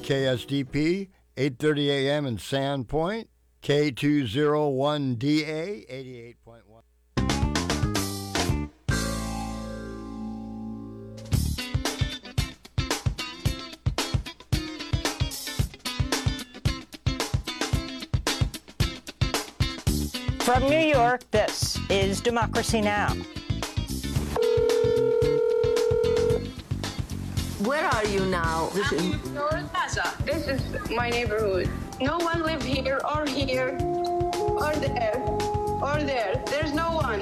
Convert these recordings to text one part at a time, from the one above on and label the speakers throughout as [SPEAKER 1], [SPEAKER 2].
[SPEAKER 1] KSDP, 8:30 a.m. in Sandpoint, K201DA, 88.1.
[SPEAKER 2] From New York, this is Democracy Now!
[SPEAKER 3] Where are you now?
[SPEAKER 4] I'm in North Gaza. This is my neighborhood. No one live here or there or there. There's no one.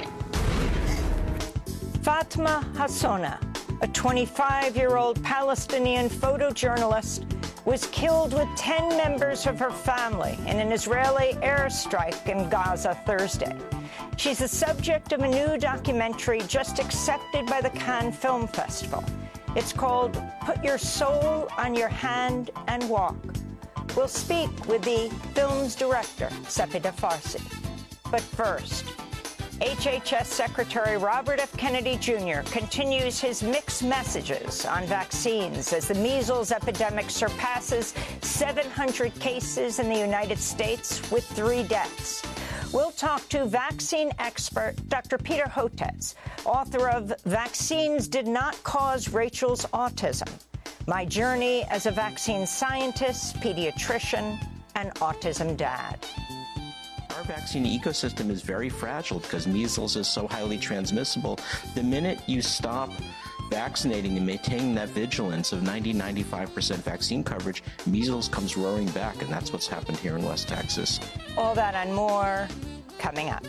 [SPEAKER 2] Fatma Hassona, a 25-year-old Palestinian photojournalist, was killed with 10 members of her family in an Israeli airstrike in Gaza Thursday. She's the subject of a new documentary just accepted by the Cannes Film Festival. It's called Put Your Soul on Your Hand and Walk. We'll speak with the film's director, Sapida Farsi. But first, HHS Secretary Robert F. Kennedy Jr. continues his mixed messages on vaccines as the measles epidemic surpasses 700 cases in the United States with 3 deaths. We'll talk to vaccine expert Dr. Peter Hotez, author of Vaccines Did Not Cause Rachel's Autism, My Journey as a Vaccine Scientist, Pediatrician, and Autism Dad.
[SPEAKER 5] Our vaccine ecosystem is very fragile because measles is so highly transmissible. The minute you stop vaccinating and maintaining that vigilance of 90-95% vaccine coverage, measles comes roaring back, and that's what's happened here in West Texas.
[SPEAKER 2] All that and more coming up.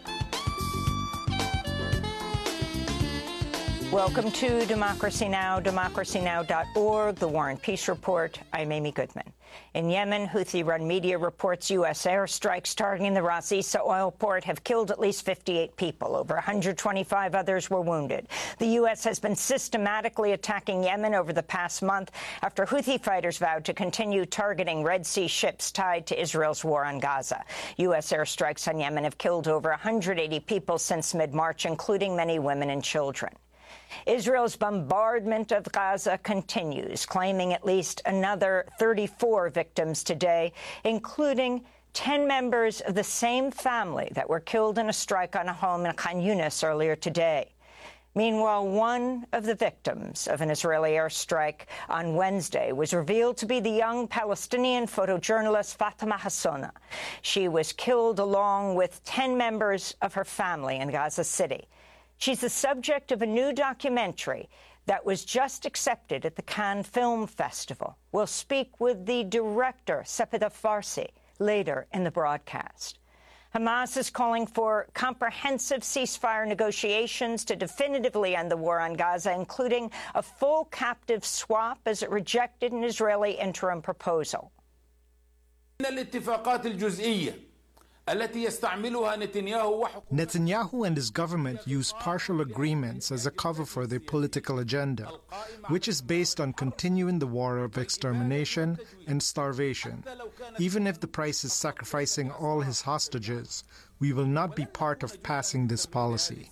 [SPEAKER 2] Welcome to Democracy Now!, democracynow.org, The War and Peace Report. I'm Amy Goodman. In Yemen, Houthi-run media reports U.S. airstrikes targeting the Ras Issa oil port have killed at least 58 people. Over 125 others were wounded. The U.S. has been systematically attacking Yemen over the past month after Houthi fighters vowed to continue targeting Red Sea ships tied to Israel's war on Gaza. U.S. airstrikes on Yemen have killed over 180 people since mid-March, including many women and children. Israel's bombardment of Gaza continues, claiming at least another 34 victims today, including 10 members of the same family that were killed in a strike on a home in Khan Yunis earlier today. Meanwhile, one of the victims of an Israeli airstrike on Wednesday was revealed to be the young Palestinian photojournalist Fatma Hassona. She was killed along with 10 members of her family in Gaza City. She's the subject of a new documentary that was just accepted at the Cannes Film Festival. We'll speak with the director, Sapida Farsi, later in the broadcast. Hamas is calling for comprehensive ceasefire negotiations to definitively end the war on Gaza, including a full captive swap as it rejected an Israeli interim proposal.
[SPEAKER 6] Netanyahu and his government use partial agreements as a cover for their political agenda, which is based on continuing the war of extermination and starvation. Even if the price is sacrificing all his hostages, we will not be part of passing this policy.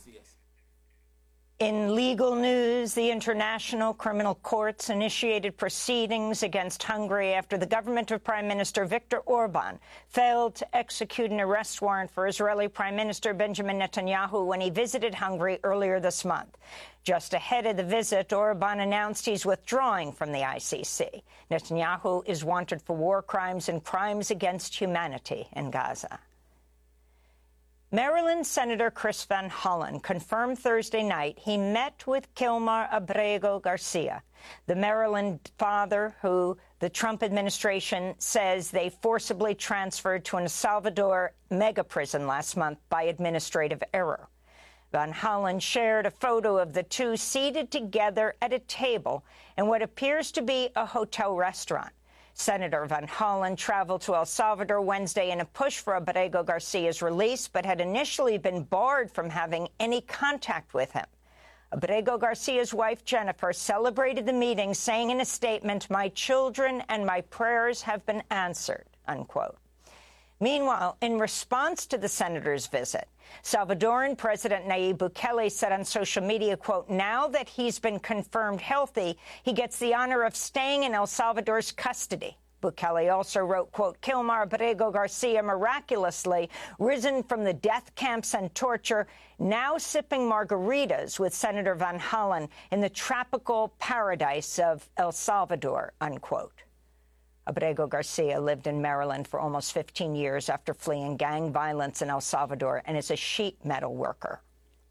[SPEAKER 2] In legal news, the International Criminal Courts initiated proceedings against Hungary after the government of Prime Minister Viktor Orban failed to execute an arrest warrant for Israeli Prime Minister Benjamin Netanyahu when he visited Hungary earlier this month. Just ahead of the visit, Orban announced he's withdrawing from the ICC. Netanyahu is wanted for war crimes and crimes against humanity in Gaza. Maryland Senator Chris Van Hollen confirmed Thursday night he met with Kilmar Abrego Garcia, the Maryland father who the Trump administration says they forcibly transferred to an El Salvador mega prison last month by administrative error. Van Hollen shared a photo of the two seated together at a table in what appears to be a hotel restaurant. Senator Van Hollen traveled to El Salvador Wednesday in a push for Abrego Garcia's release, but had initially been barred from having any contact with him. Abrego Garcia's wife, Jennifer, celebrated the meeting, saying in a statement, "My children and my prayers have been answered," unquote. Meanwhile, in response to the senator's visit, Salvadoran President Nayib Bukele said on social media, quote, now that he's been confirmed healthy, he gets the honor of staying in El Salvador's custody. Bukele also wrote, quote, Kilmar Abrego Garcia miraculously risen from the death camps and torture, now sipping margaritas with Senator Van Hollen in the tropical paradise of El Salvador, unquote. Abrego Garcia lived in Maryland for almost 15 years after fleeing gang violence in El Salvador and is a sheet metal worker.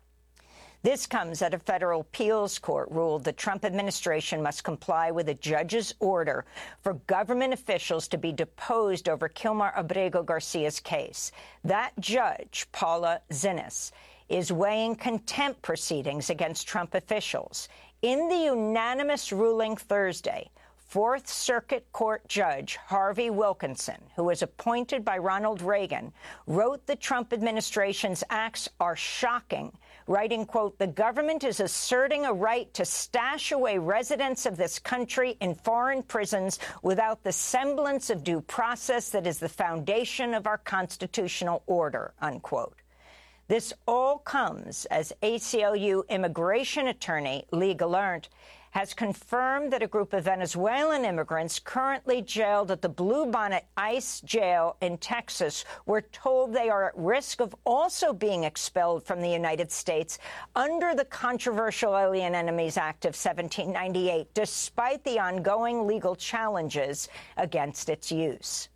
[SPEAKER 2] This comes as a federal appeals court ruled the Trump administration must comply with a judge's order for government officials to be deposed over Kilmar Abrego Garcia's case. That judge, Paula Zinnes, is weighing contempt proceedings against Trump officials. In the unanimous ruling Thursday, Fourth Circuit Court Judge Harvey Wilkinson, who was appointed by Ronald Reagan, wrote the Trump administration's acts are shocking, writing, quote, the government is asserting a right to stash away residents of this country in foreign prisons without the semblance of due process that is the foundation of our constitutional order, unquote. This all comes as ACLU immigration attorney Lee Gallant has confirmed that a group of Venezuelan immigrants currently jailed at the Bluebonnet ICE jail in Texas were told they are at risk of also being expelled from the United States under the controversial Alien Enemies Act of 1798, despite the ongoing legal challenges against its use.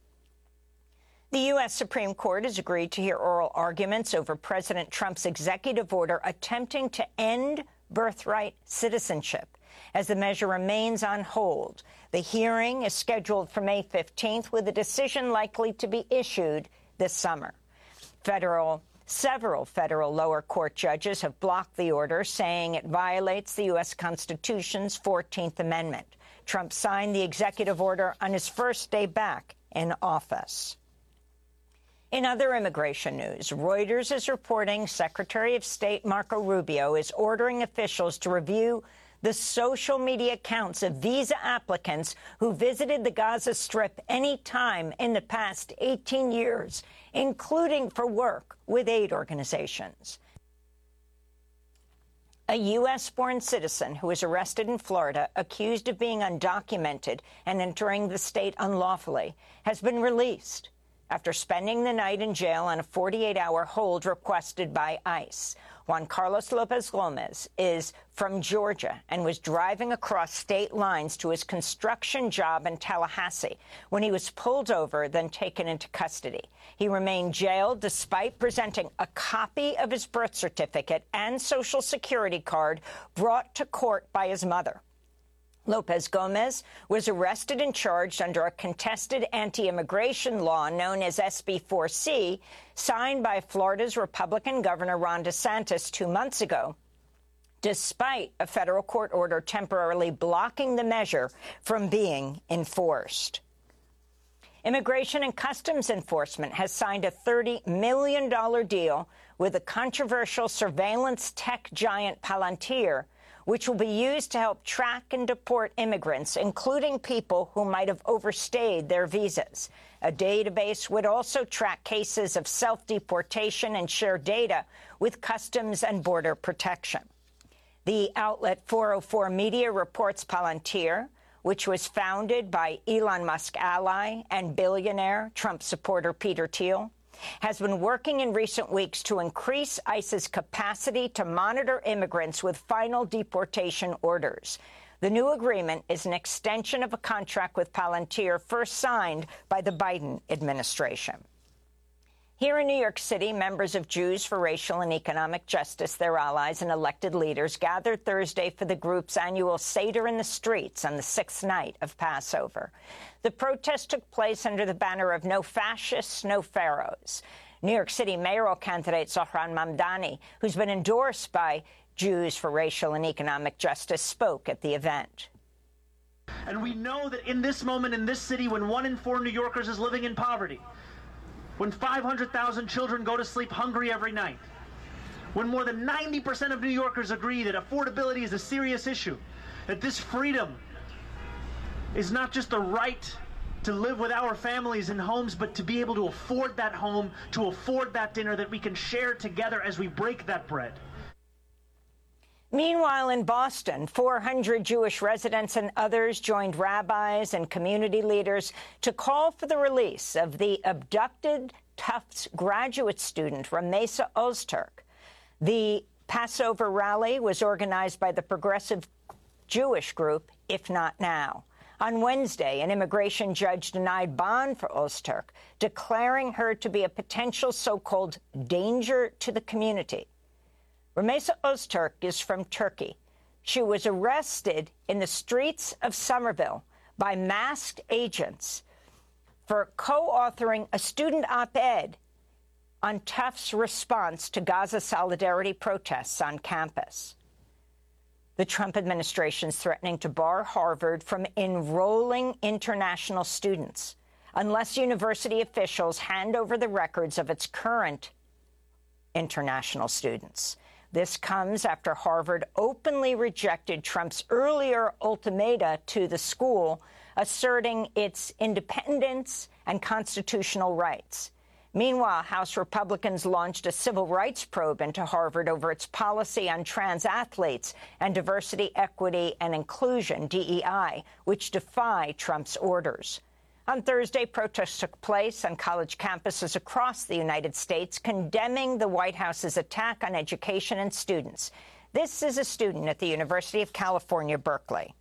[SPEAKER 2] The U.S. Supreme Court has agreed to hear oral arguments over President Trump's executive order attempting to end birthright citizenship. As the measure remains on hold, the hearing is scheduled for May 15th, with a decision likely to be issued this summer. Several federal lower court judges have blocked the order, saying it violates the U.S. Constitution's 14th Amendment. Trump signed the executive order on his first day back in office. In other immigration news, Reuters is reporting Secretary of State Marco Rubio is ordering officials to review the social media accounts of visa applicants who visited the Gaza Strip any time in the past 18 years, including for work with aid organizations. A U.S.-born citizen who was arrested in Florida, accused of being undocumented and entering the state unlawfully, has been released after spending the night in jail on a 48-hour hold requested by ICE. Juan Carlos Lopez Gomez is from Georgia and was driving across state lines to his construction job in Tallahassee when he was pulled over, then taken into custody. He remained jailed despite presenting a copy of his birth certificate and Social Security card brought to court by his mother. Lopez Gomez was arrested and charged under a contested anti-immigration law known as SB 4C, signed by Florida's Republican Governor Ron DeSantis 2 months ago, despite a federal court order temporarily blocking the measure from being enforced. Immigration and Customs Enforcement has signed a $30 million deal with the controversial surveillance tech giant Palantir, which will be used to help track and deport immigrants, including people who might have overstayed their visas. A database would also track cases of self-deportation and share data with Customs and Border Protection. The outlet 404 Media reports Palantir, which was founded by Elon Musk ally and billionaire Trump supporter Peter Thiel, has been working in recent weeks to increase ICE's capacity to monitor immigrants with final deportation orders. The new agreement is an extension of a contract with Palantir first signed by the Biden administration. Here in New York City, members of Jews for Racial and Economic Justice, their allies and elected leaders, gathered Thursday for the group's annual Seder in the Streets on the 6th night of Passover. The protest took place under the banner of No Fascists, No Pharaohs. New York City mayoral candidate Zohran Mamdani, who's been endorsed by Jews for Racial and Economic Justice, spoke at the event.
[SPEAKER 7] And we know that in this moment in this city, when 1 in 4 New Yorkers is living in poverty, when 500,000 children go to sleep hungry every night, when more than 90% of New Yorkers agree that affordability is a serious issue, that this freedom is not just a right to live with our families in homes, but to be able to afford that home, to afford that dinner that we can share together as we break that bread.
[SPEAKER 2] Meanwhile, in Boston, 400 Jewish residents and others joined rabbis and community leaders to call for the release of the abducted Tufts graduate student, Ramesa Ozturk. The Passover rally was organized by the progressive Jewish group, If Not Now. On Wednesday, an immigration judge denied bond for Ozturk, declaring her to be a potential so-called danger to the community. Ramesa Ozturk is from Turkey. She was arrested in the streets of Somerville by masked agents for co-authoring a student op-ed on Tufts' response to Gaza solidarity protests on campus. The Trump administration is threatening to bar Harvard from enrolling international students unless university officials hand over the records of its current international students. This comes after Harvard openly rejected Trump's earlier ultimatum to the school, asserting its independence and constitutional rights. Meanwhile, House Republicans launched a civil rights probe into Harvard over its policy on trans athletes and diversity, equity, and inclusion, DEI, which defy Trump's orders. On Thursday, protests took place on college campuses across the United States, condemning the White House's attack on education and students. This is a student at the University of California, Berkeley.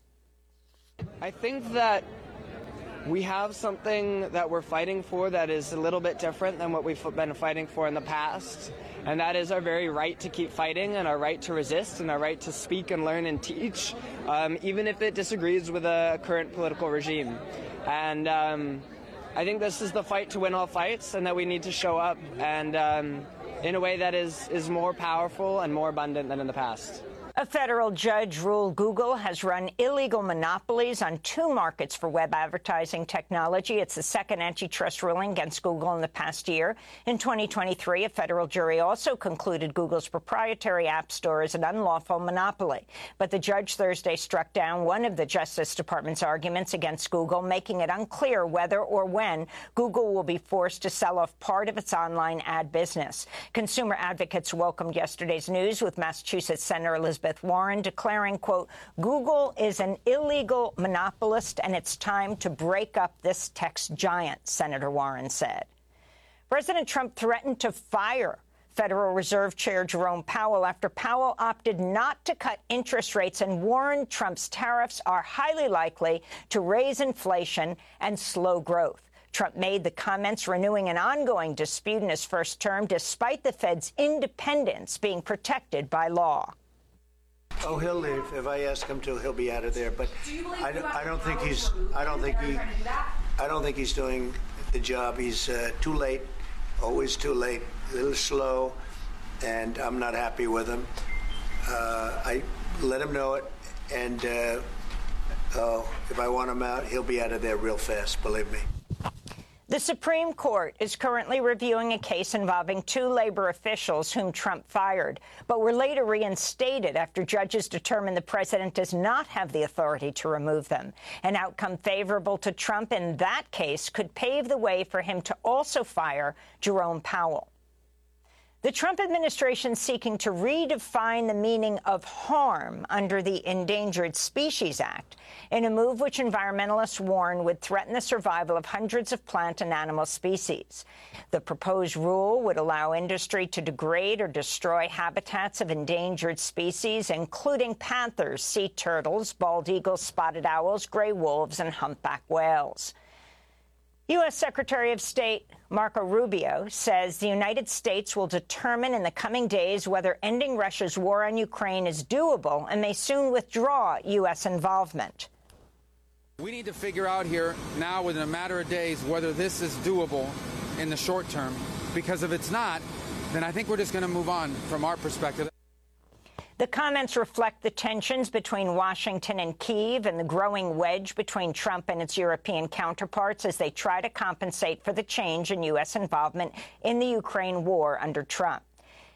[SPEAKER 8] I think that we have something that we're fighting for that is a little bit different than what we've been fighting for in the past, and that is our very right to keep fighting and our right to resist and our right to speak and learn and teach, even if it disagrees with a current political regime. And I think this is the fight to win all fights, and that we need to show up and in a way that is more powerful and more abundant than in the past.
[SPEAKER 2] A federal judge ruled Google has run illegal monopolies on 2 markets for web advertising technology. It's the second antitrust ruling against Google in the past year. In 2023, a federal jury also concluded Google's proprietary app store is an unlawful monopoly. But the judge Thursday struck down one of the Justice Department's arguments against Google, making it unclear whether or when Google will be forced to sell off part of its online ad business. Consumer advocates welcomed yesterday's news, with Massachusetts Senator Elizabeth Warren declaring, quote, Google is an illegal monopolist and it's time to break up this tech giant, Senator Warren said. President Trump threatened to fire Federal Reserve Chair Jerome Powell after Powell opted not to cut interest rates and warned Trump's tariffs are highly likely to raise inflation and slow growth. Trump made the comments renewing an ongoing dispute in his first term, despite the Fed's independence being protected by law.
[SPEAKER 9] Oh, he'll leave. If I ask him to, he'll be out of there. But I don't think he's doing the job. He's too late, always too late, a little slow, and I'm not happy with him. I let him know it, and if I want him out, he'll be out of there real fast, believe me.
[SPEAKER 2] The Supreme Court is currently reviewing a case involving 2 labor officials whom Trump fired, but were later reinstated after judges determined the president does not have the authority to remove them. An outcome favorable to Trump in that case could pave the way for him to also fire Jerome Powell. The Trump administration seeking to redefine the meaning of harm under the Endangered Species Act, in a move which environmentalists warn would threaten the survival of hundreds of plant and animal species. The proposed rule would allow industry to degrade or destroy habitats of endangered species, including panthers, sea turtles, bald eagles, spotted owls, gray wolves, and humpback whales. U.S. Secretary of State Marco Rubio says the United States will determine in the coming days whether ending Russia's war on Ukraine is doable and may soon withdraw U.S. involvement.
[SPEAKER 10] We need to figure out here now within a matter of days whether this is doable in the short term, because if it's not, then I think we're just going to move on from our perspective.
[SPEAKER 2] The comments reflect the tensions between Washington and Kyiv and the growing wedge between Trump and its European counterparts as they try to compensate for the change in U.S. involvement in the Ukraine war under Trump.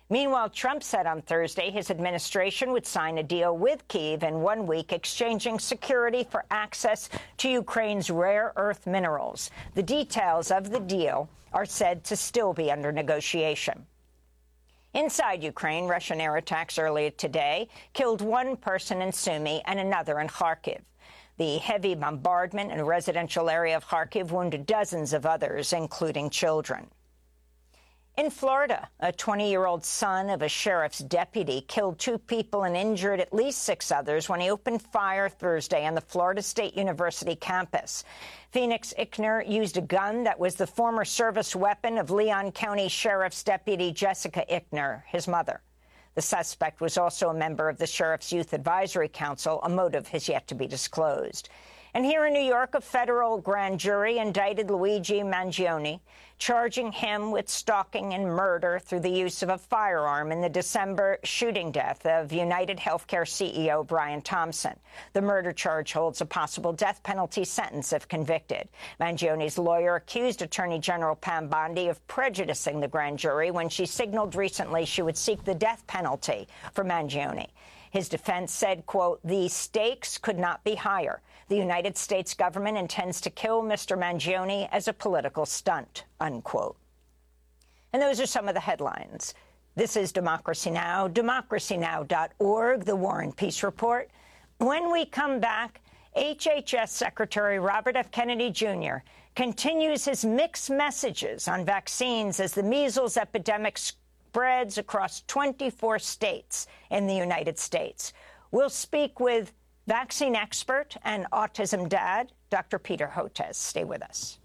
[SPEAKER 2] Meanwhile, Trump said on Thursday his administration would sign a deal with Kyiv in 1 week, exchanging security for access to Ukraine's rare earth minerals. The details of the deal are said to still be under negotiation. Inside Ukraine, Russian air attacks earlier today killed one person in Sumy and another in Kharkiv. The heavy bombardment in a residential area of Kharkiv wounded dozens of others, including children. In Florida, a 20-year-old son of a sheriff's deputy killed 2 people and injured at least 6 others when he opened fire Thursday on the Florida State University campus. Phoenix Ickner used a gun that was the former service weapon of Leon County Sheriff's Deputy Jessica Ickner, his mother. The suspect was also a member of the Sheriff's Youth Advisory Council. A motive has yet to be disclosed. And here in New York, a federal grand jury indicted Luigi Mangione, charging him with stalking and murder through the use of a firearm in the December shooting death of United Healthcare CEO Brian Thompson. The murder charge holds a possible death penalty sentence if convicted. Mangione's lawyer accused Attorney General Pam Bondi of prejudicing the grand jury when she signaled recently she would seek the death penalty for Mangione. His defense said, quote, "The stakes could not be higher. The United States government intends to kill Mr. Mangione as a political stunt," unquote. And those are some of the headlines. This is Democracy Now!, democracynow.org, the War and Peace Report. When we come back, HHS Secretary Robert F. Kennedy Jr. continues his mixed messages on vaccines as the measles epidemic spreads across 24 states in the United States. We'll speak with vaccine expert and autism dad, Dr. Peter Hotez. Stay with us.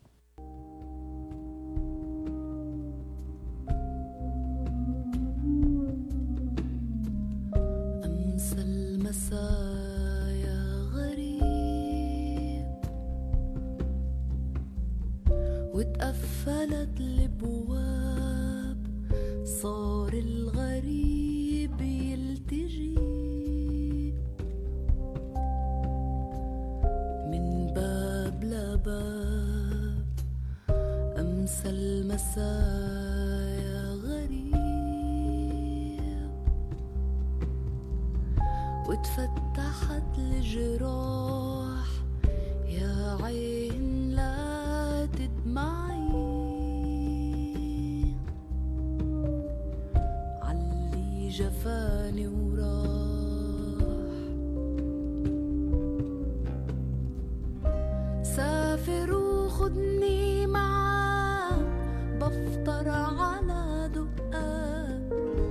[SPEAKER 3] أمس المسايا غريب واتقفلت الابواب صار الغريب يلتجي من باب لباب أمس المسايا غريب واتفتحت الجراح يا عين لا تدمعي علي جفاني وراح سافر وخدني معاك بفطر على دقاك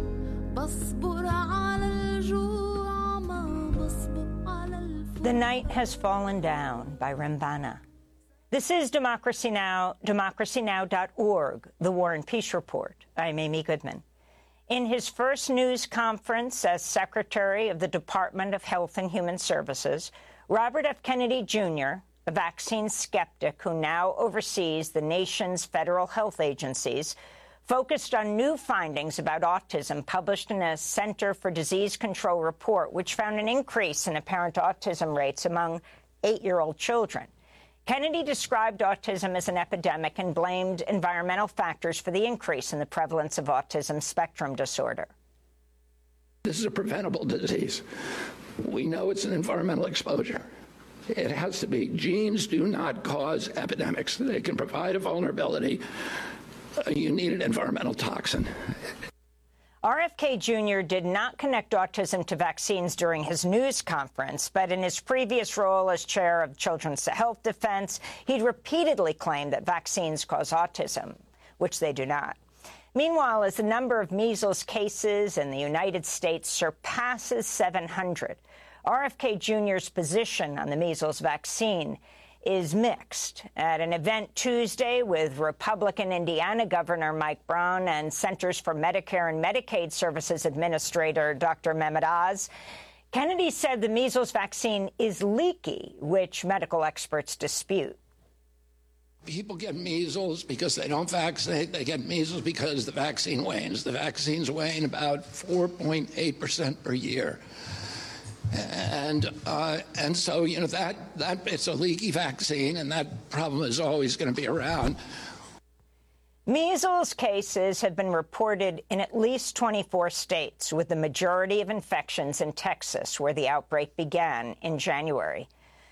[SPEAKER 3] بصبر على الجوع ما بصبر على الفقر.
[SPEAKER 2] The Night Has Fallen Down by Rambana. This is Democracy Now!, democracynow.org, the War and Peace Report. I'm Amy Goodman. In his first news conference as Secretary of the Department of Health and Human Services, Robert F. Kennedy Jr., a vaccine skeptic who now oversees the nation's federal health agencies, focused on new findings about autism published in a Center for Disease Control report, which found an increase in apparent autism rates among 8-year-old children. Kennedy described autism as an epidemic and blamed environmental factors for the increase in the prevalence of autism spectrum disorder.
[SPEAKER 11] This is a preventable disease. We know it's an environmental exposure. It has to be. Genes do not cause epidemics. They can provide a vulnerability. You need an environmental toxin.
[SPEAKER 2] RFK Jr. did not connect autism to vaccines during his news conference, but in his previous role as chair of Children's Health Defense, he'd repeatedly claimed that vaccines cause autism, which they do not. Meanwhile, as the number of measles cases in the United States surpasses 700, RFK Jr.'s position on the measles vaccine is mixed. At an event Tuesday with Republican Indiana Governor Mike Brown and Centers for Medicare and Medicaid Services Administrator Dr. Mehmet Oz, Kennedy said the measles vaccine is leaky, which medical experts dispute.
[SPEAKER 11] People get measles because they don't vaccinate. They get measles because the vaccine wanes. The vaccines wane about 4.8% per year. And so, you know, that it's a leaky vaccine, and that problem is always going to be around.
[SPEAKER 2] Measles cases have been reported in at least 24 states, with the majority of infections in Texas, where the outbreak began in January.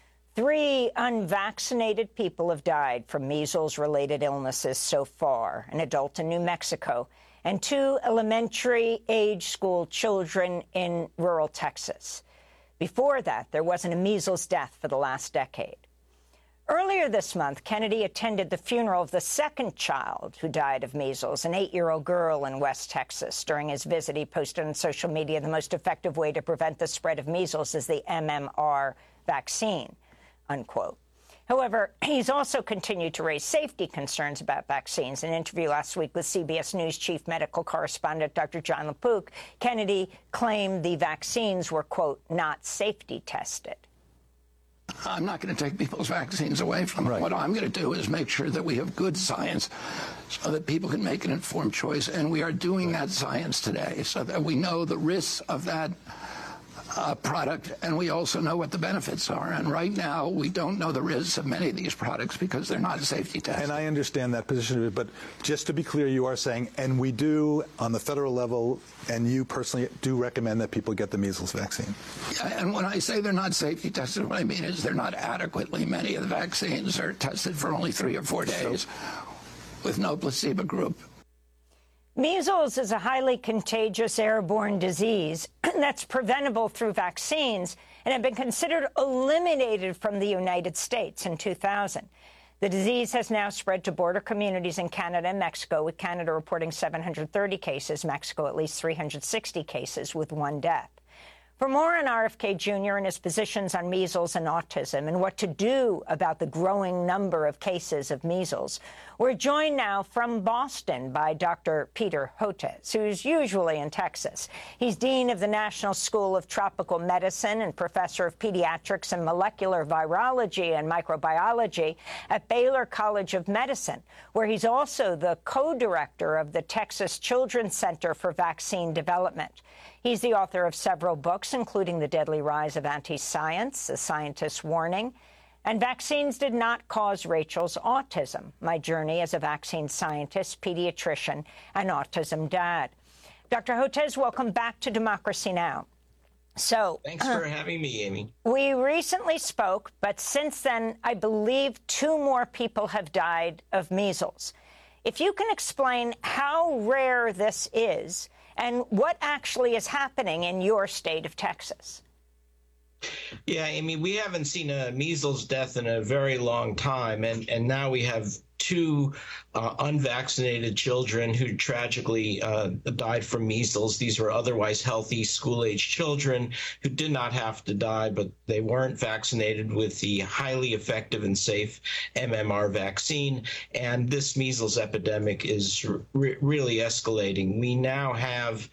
[SPEAKER 2] 3 unvaccinated people have died from measles-related illnesses so far, an adult in New Mexico, and 2 elementary-age school children in rural Texas. Before that, there wasn't a measles death for the last decade. Earlier this month, Kennedy attended the funeral of the second child who died of measles, an 8-year-old girl in West Texas. During his visit, he posted on social media the most effective way to prevent the spread of measles is the MMR vaccine, unquote. However, he's also continued to raise safety concerns about vaccines. In an interview last week with CBS News chief medical correspondent Dr. John LaPook, Kennedy claimed the vaccines were, quote, not safety tested.
[SPEAKER 11] I'm not going to take people's vaccines away from them. Right. What I'm going to do is make sure that we have good science so that people can make an informed choice. And we are doing that science today so that we know the risks of that product, and we also know what the benefits are. And right now, we don't know the risks of many of these products because they're not safety tested.
[SPEAKER 12] And I understand that position, but just to be clear, you are saying, and we do on the federal level, and you personally do recommend that people get the measles vaccine.
[SPEAKER 11] Yeah, and when I say they're not safety tested, what I mean is they're not adequately. Many of the vaccines are tested for only 3 or 4 days with no placebo group.
[SPEAKER 2] Measles is a highly contagious airborne disease that's preventable through vaccines and had been considered eliminated from the United States in 2000. The disease has now spread to border communities in Canada and Mexico, with Canada reporting 730 cases, Mexico at least 360 cases, with 1 death. For more on RFK Jr. and his positions on measles and autism and what to do about the growing number of cases of measles, we're joined now from Boston by Dr. Peter Hotez, who's usually in Texas. He's Dean of the National School of Tropical Medicine and Professor of Pediatrics and Molecular Virology and Microbiology at Baylor College of Medicine, where he's also the co-director of the Texas Children's Center for Vaccine Development. He's the author of several books, including The Deadly Rise of Anti-Science, A Scientist's Warning, and Vaccines Did Not Cause Rachel's Autism, My Journey as a Vaccine Scientist, Pediatrician, and Autism Dad. Dr. Hotez, welcome back to Democracy Now! So,
[SPEAKER 5] thanks for having me, Amy.
[SPEAKER 2] We recently spoke, but since then, I believe 2 more people have died of measles. If you can explain how rare this is and what actually is happening in your state of Texas.
[SPEAKER 5] Yeah, Amy, we haven't seen a measles death in a very long time, and now we have 2 unvaccinated children who tragically died from measles. These were otherwise healthy school-age children who did not have to die, but they weren't vaccinated with the highly effective and safe MMR vaccine. And this measles epidemic is really escalating. We now have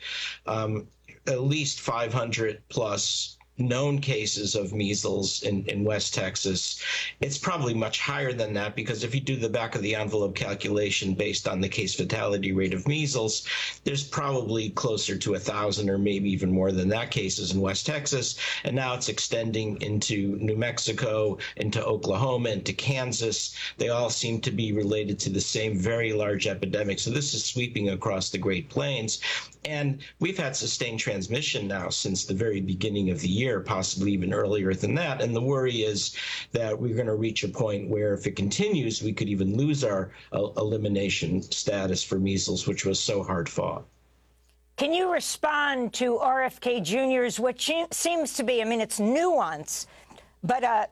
[SPEAKER 5] at least 500 plus known cases of measles in West Texas. It's probably much higher than that, because if you do the back of the envelope calculation based on the case fatality rate of measles, there's probably closer to 1,000 or maybe even more than that cases in West Texas. And now it's extending into New Mexico, into Oklahoma, into Kansas. They all seem to be related to the same very large epidemic. So this is sweeping across the Great Plains. And we've had sustained transmission now since the very beginning of the year, possibly even earlier than that. And the worry is that we're going to reach a point where, if it continues, we could even lose our elimination status for measles, which was so hard fought.
[SPEAKER 2] Can you respond to RFK Jr.'s, which seems to be, I mean, it's nuance, but a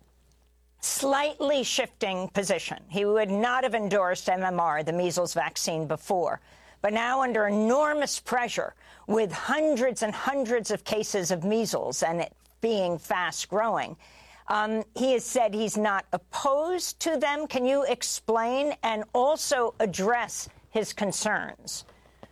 [SPEAKER 2] slightly shifting position? He would not have endorsed MMR, the measles vaccine, before. But now, under enormous pressure, with hundreds and hundreds of cases of measles and it being fast-growing, he has said he's not opposed to them. Can you explain and also address his concerns?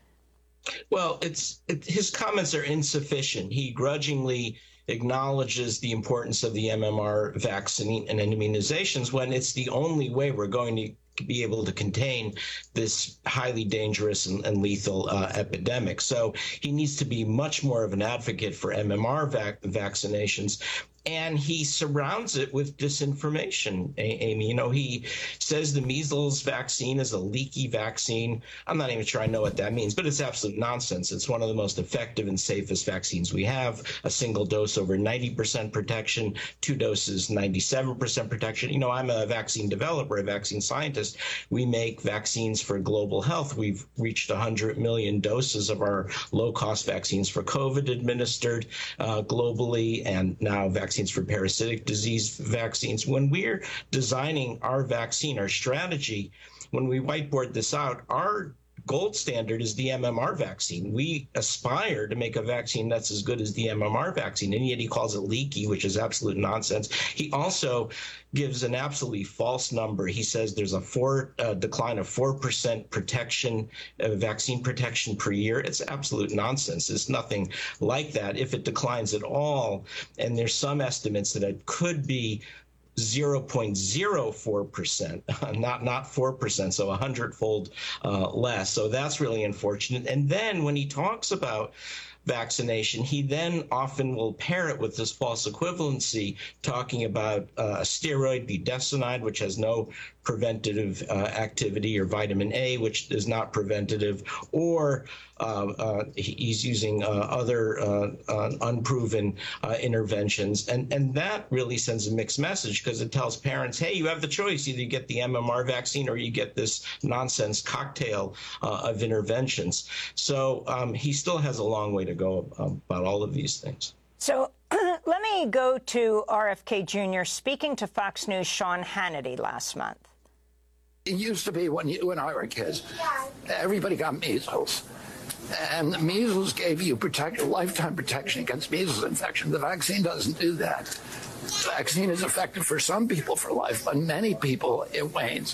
[SPEAKER 5] Well, his comments are insufficient. He grudgingly acknowledges the importance of the MMR vaccine and immunizations when it's the only way we're going to be able to contain this highly dangerous and lethal epidemic. So he needs to be much more of an advocate for MMR vaccinations. And he surrounds it with disinformation, Amy. You know, he says the measles vaccine is a leaky vaccine. I'm not even sure I know what that means, but it's absolute nonsense. It's one of the most effective and safest vaccines we have. A single dose over 90% protection, 2 doses 97% protection. You know, I'm a vaccine developer, a vaccine scientist. We make vaccines for global health. We've reached 100 million doses of our low-cost vaccines for COVID administered globally, and now vaccines for parasitic disease vaccines. When we're designing our vaccine, our strategy, when we whiteboard this out, our gold standard is the MMR vaccine. We aspire to make a vaccine that's as good as the MMR vaccine, and yet he calls it leaky, which is absolute nonsense. He also gives an absolutely false number. He says there's a decline of 4% protection, vaccine protection per year. It's absolute nonsense. There's nothing like that. If it declines at all, and there's some estimates that it could be 0.04%, not 4%, so 100-fold less. So that's really unfortunate. And then when he talks about vaccination, he then often will pair it with this false equivalency, talking about a steroid, budesonide, which has no preventative activity, or vitamin A, which is not preventative, or he's using other unproven interventions. And that really sends a mixed message, because it tells parents, hey, you have the choice. Either you get the MMR vaccine or you get this nonsense cocktail of interventions. So he still has a long way to go about all of these things.
[SPEAKER 2] So let me go to RFK Jr. speaking to Fox News' Sean Hannity last month.
[SPEAKER 11] It used to be when you and I were kids, everybody got measles. And the measles gave you lifetime protection against measles infection. The vaccine doesn't do that. The vaccine is effective for some people for life, but many people, it wanes.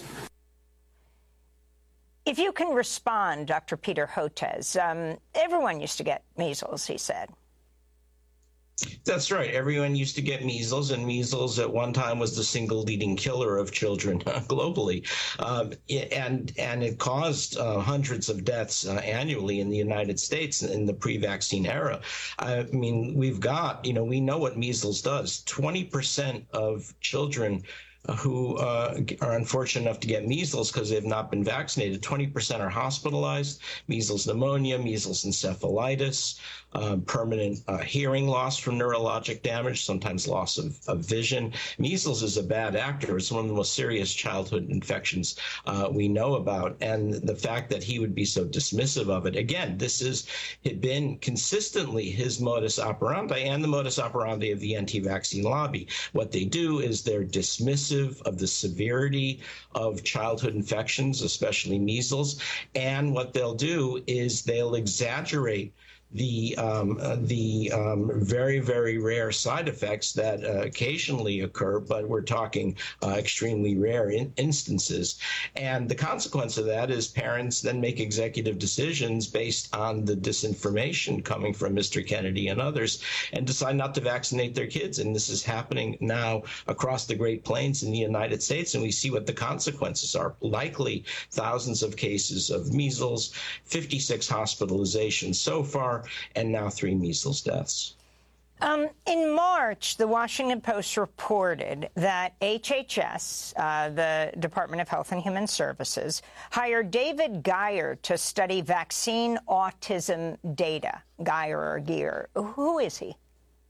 [SPEAKER 2] If you can respond, Dr. Peter Hotez, everyone used to get measles, he said.
[SPEAKER 5] That's right. Everyone used to get measles, and measles at one time was the single leading killer of children globally. And it caused hundreds of deaths annually in the United States in the pre-vaccine era. I mean, we know what measles does. 20% of children who are unfortunate enough to get measles because they've not been vaccinated, 20% are hospitalized, measles pneumonia, measles encephalitis, permanent hearing loss from neurologic damage, sometimes loss of vision. Measles is a bad actor. It's one of the most serious childhood infections we know about. And the fact that he would be so dismissive of it, again, this had been consistently his modus operandi and the modus operandi of the anti-vaccine lobby. What they do is they're dismissive of the severity of childhood infections, especially measles. And what they'll do is they'll exaggerate the very, very rare side effects that occasionally occur, but we're talking extremely rare instances. And the consequence of that is parents then make executive decisions based on the disinformation coming from Mr. Kennedy and others and decide not to vaccinate their kids. And this is happening now across the Great Plains in the United States, and we see what the consequences are. Likely thousands of cases of measles, 56 hospitalizations so far, and now 3 measles deaths.
[SPEAKER 2] In March, the Washington Post reported that HHS, the Department of Health and Human Services, hired David Geyer to study vaccine autism data. Geyer or Geer. Who is he?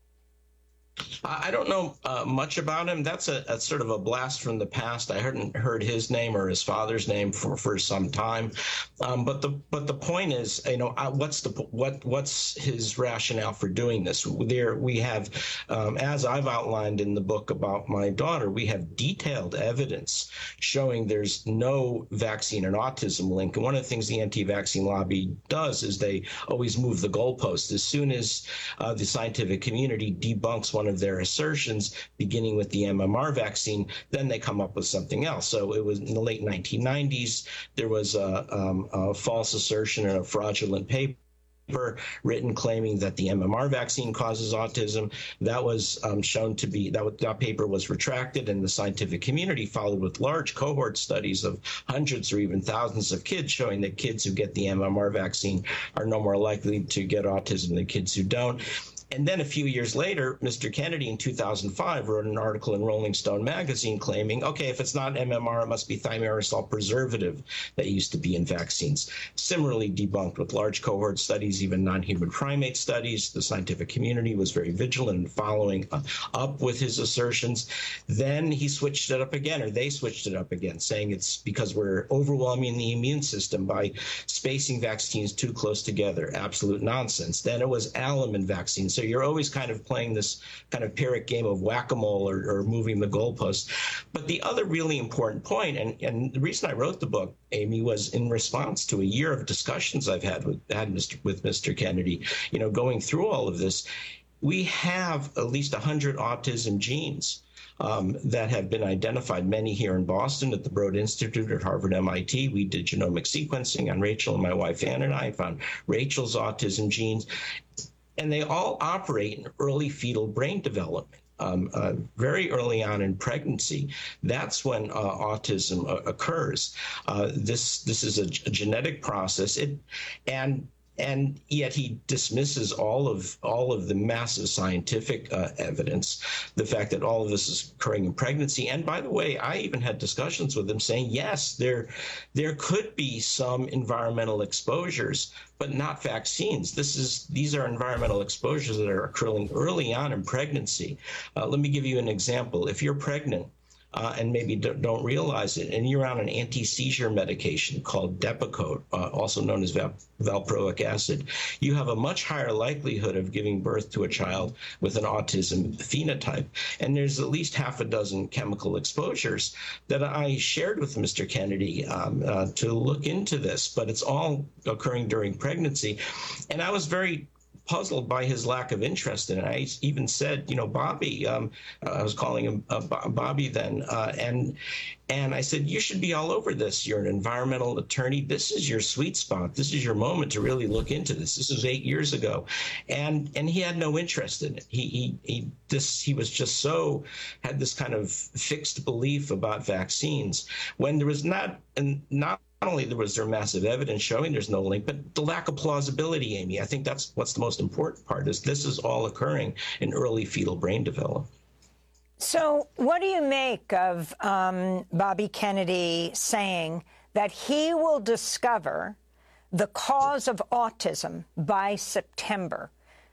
[SPEAKER 5] I don't know much about him. That's a sort of a blast from the past. I hadn't heard his name or his father's name for some time. But the point is, what's his rationale for doing this? We have, as I've outlined in the book about my daughter, we have detailed evidence showing there's no vaccine and autism link. And one of the things the anti-vaccine lobby does is they always move the goalpost. As soon as the scientific community debunks one of their assertions, beginning with the MMR vaccine, then they come up with something else. So it was in the late 1990s, there was a false assertion and a fraudulent paper written claiming that the MMR vaccine causes autism. That was shown to be, that paper was retracted, and the scientific community followed with large cohort studies of hundreds or even thousands of kids showing that kids who get the MMR vaccine are no more likely to get autism than kids who don't. And then a few years later, Mr. Kennedy in 2005 wrote an article in Rolling Stone magazine claiming, okay, if it's not MMR, it must be thimerosal preservative that used to be in vaccines. Similarly debunked with large cohort studies, even non-human primate studies. The scientific community was very vigilant in following up with his assertions. Then he switched it up again, or they switched it up again, saying it's because we're overwhelming the immune system by spacing vaccines too close together. Absolute nonsense. Then it was alum vaccines. So you're always kind of playing this kind of Pyrrhic game of whack-a-mole or moving the goalposts. But the other really important point, and the reason I wrote the book, Amy, was in response to a year of discussions I've had with Mr. Kennedy, going through all of this. We have at least 100 autism genes that have been identified, many here in Boston at the Broad Institute at Harvard, MIT. We did genomic sequencing on Rachel and my wife Ann and I found Rachel's autism genes. And they all operate in early fetal brain development. Very early on in pregnancy, that's when autism occurs. This is a genetic process, and yet he dismisses all of the massive scientific evidence, the fact that all of this is occurring in pregnancy. And by the way, I even had discussions with him saying, yes, there could be some environmental exposures, but not vaccines. These are environmental exposures that are occurring early on in pregnancy. Let me give you an example. If you're pregnant, and maybe don't realize it, and you're on an anti-seizure medication called Depakote, also known as valproic acid, you have a much higher likelihood of giving birth to a child with an autism phenotype. And there's at least half a dozen chemical exposures that I shared with Mr. Kennedy to look into this, but it's all occurring during pregnancy. And I was very puzzled by his lack of interest in it. I even said, Bobby, I was calling him Bobby then, and I said, you should be all over this. You're an environmental attorney. This is your sweet spot. This is your moment to really look into this. This was 8 years ago. And he had no interest in it. He was just had this kind of fixed belief about vaccines when there was not only was there massive evidence showing there's no link, but the lack of plausibility, Amy. I think that's what's the most important part, is this is all occurring in early fetal brain development.
[SPEAKER 2] So what do you make of Bobby Kennedy saying that he will discover the cause of autism by September?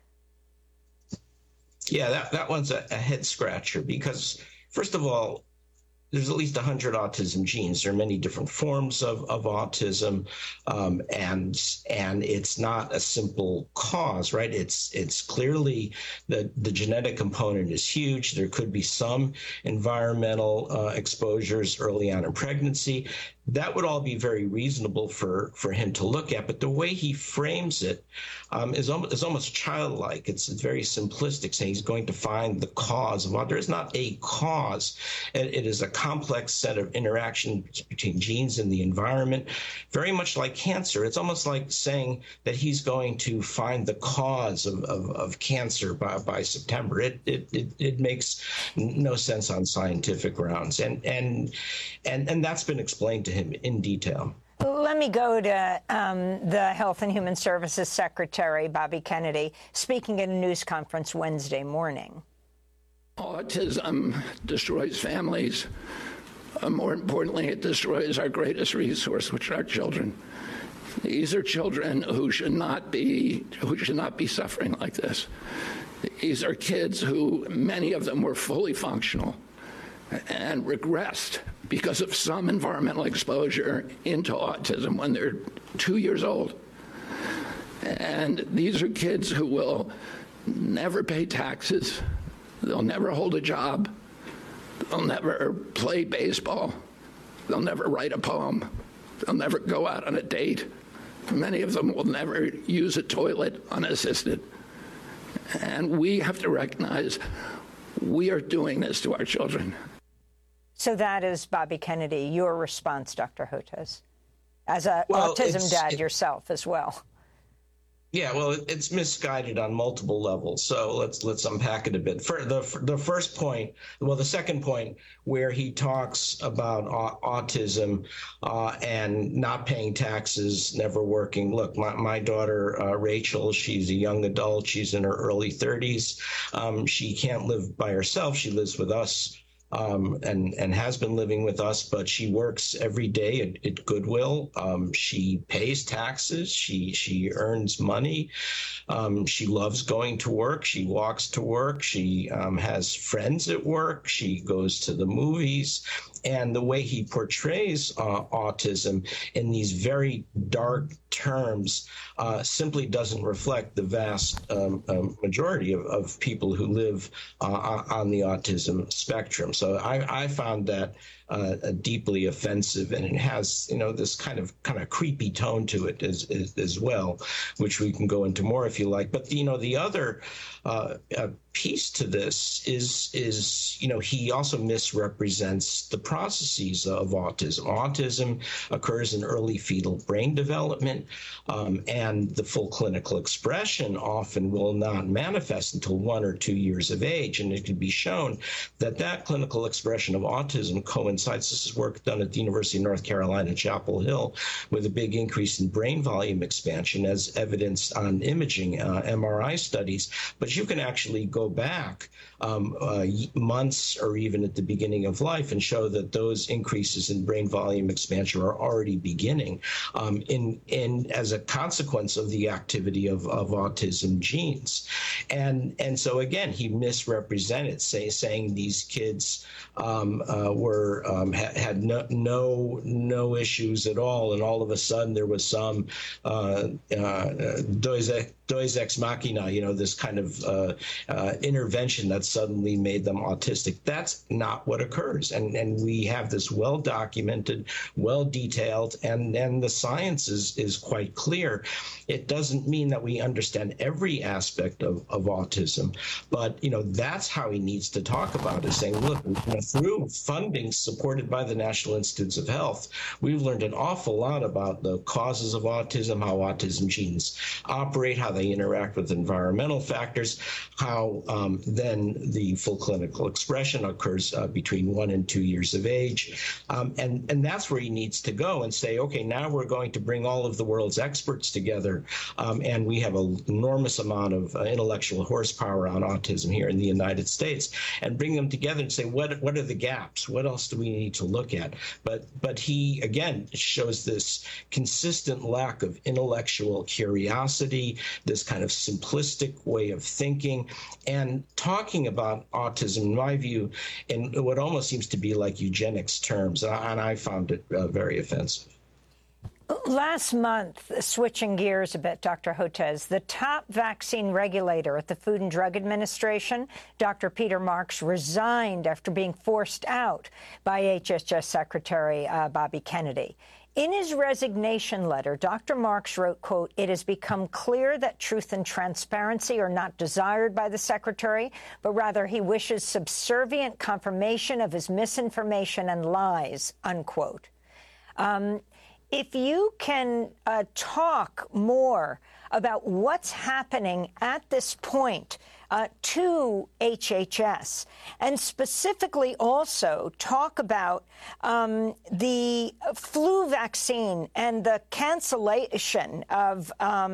[SPEAKER 5] Yeah, that one's a head scratcher because, first of all, there's at least 100 autism genes. There are many different forms of autism, and it's not a simple cause, right? It's clearly the genetic component is huge. There could be some environmental exposures early on in pregnancy. That would all be very reasonable for him to look at, but the way he frames it is almost childlike. It's very simplistic, saying he's going to find the cause of autism. There is not a cause. It is a complex set of interactions between genes and the environment, very much like cancer. It's almost like saying that he's going to find the cause of cancer by September. It makes no sense on scientific grounds, and that's been explained to him in detail.
[SPEAKER 2] Let me go to the Health and Human Services Secretary, Bobby Kennedy, speaking at a news conference Wednesday morning.
[SPEAKER 11] Autism destroys families. More importantly, it destroys our greatest resource, which are our children. These are children who should not be suffering like this. These are kids who, many of them were fully functional and regressed because of some environmental exposure into autism when they're 2 years old. And these are kids who will never pay taxes. They'll never hold a job. They'll never play baseball. They'll never write a poem. They'll never go out on a date. Many of them will never use a toilet unassisted. And we have to recognize we are doing this to our children.
[SPEAKER 2] So that is, Bobby Kennedy, your response, Dr. Hotez, as an autism dad yourself as well.
[SPEAKER 5] Yeah, well, it's misguided on multiple levels. So let's unpack it a bit. For the first point, well, the second point, where he talks about autism and not paying taxes, never working. Look, my daughter Rachel, she's a young adult. She's in her early 30s. She can't live by herself. She lives with us. And has been living with us, but she works every day at Goodwill. She pays taxes. She earns money. She loves going to work. She walks to work. She has friends at work. She goes to the movies. And the way he portrays autism in these very dark terms simply doesn't reflect the vast majority of people who live on the autism spectrum. So I found that deeply offensive, and it has, this kind of creepy tone to it as well, which we can go into more if you like. But the other piece to this is he also misrepresents the processes of autism. Autism occurs in early fetal brain development, and the full clinical expression often will not manifest until 1 or 2 years of age. And it can be shown that clinical expression of autism coincides, this is work done at the University of North Carolina, Chapel Hill, with a big increase in brain volume expansion as evidenced on imaging, MRI studies. But you can actually go back months or even at the beginning of life and show that those increases in brain volume expansion are already beginning in as a consequence of the activity of autism genes. And so again, he misrepresented, saying these kids had no issues at all, and all of a sudden there was some Deus ex machina, this kind of intervention that suddenly made them autistic. That's not what occurs. And we have this well documented, well detailed, and the science is quite clear. It doesn't mean that we understand every aspect of autism, but that's how he needs to talk about it, saying, look, through funding supported by the National Institutes of Health, we've learned an awful lot about the causes of autism, how autism genes operate, how they interact with environmental factors, how then the full clinical expression occurs between 1 and 2 years of age. And that's where he needs to go and say, okay, now we're going to bring all of the world's experts together. And we have an enormous amount of intellectual horsepower on autism here in the United States, and bring them together and say, what are the gaps? What else do we need to look at? But he, again, shows this consistent lack of intellectual curiosity, this kind of simplistic way of thinking, and talking about autism, in my view, in what almost seems to be like eugenics terms. And I found it very offensive.
[SPEAKER 2] Last month, switching gears a bit, Dr. Hotez, the top vaccine regulator at the Food and Drug Administration, Dr. Peter Marks, resigned after being forced out by HHS Secretary Bobby Kennedy. In his resignation letter, Dr. Marks wrote, quote, "It has become clear that truth and transparency are not desired by the secretary, but rather he wishes subservient confirmation of his misinformation and lies," unquote. If you can talk more about what's happening at this point to HHS, and specifically also talk about the flu vaccine and the cancellation of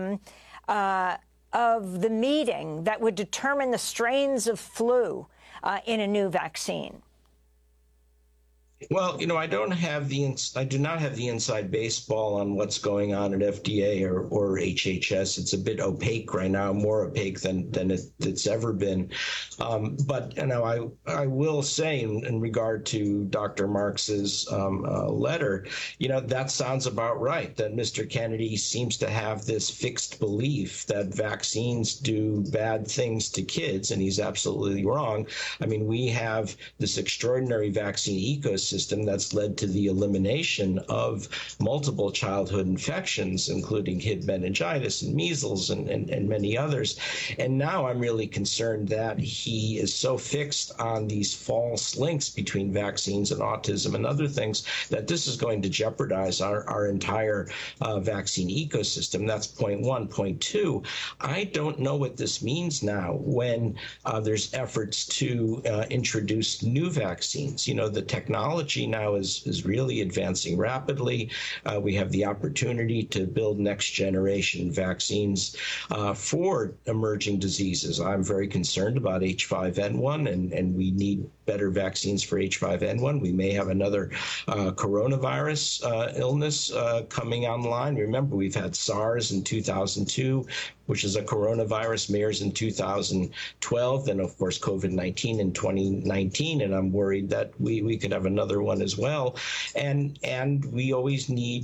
[SPEAKER 2] the meeting that would determine the strains of flu in a new vaccine.
[SPEAKER 5] Well, I do not have the inside baseball on what's going on at FDA or HHS. It's a bit opaque right now, more opaque than it's ever been. But I will say in regard to Dr. Marks's letter, that sounds about right. That Mr. Kennedy seems to have this fixed belief that vaccines do bad things to kids, and he's absolutely wrong. I mean, we have this extraordinary vaccine ecosystem ecosystem that's led to the elimination of multiple childhood infections, including Hib meningitis and measles and many others. And now I'm really concerned that he is so fixed on these false links between vaccines and autism and other things that this is going to jeopardize our entire vaccine ecosystem. That's point one. Point two, I don't know what this means now when there's efforts to introduce new vaccines. You know, the technology now is really advancing rapidly. We have the opportunity to build next generation vaccines for emerging diseases. I'm very concerned about H5N1, and we need better vaccines for H5N1. We may have another coronavirus illness coming online. Remember, we've had SARS in 2002, which is a coronavirus, MERS in 2012, then of course COVID-19 in 2019, and I'm worried that we could have another one as well. And we always need,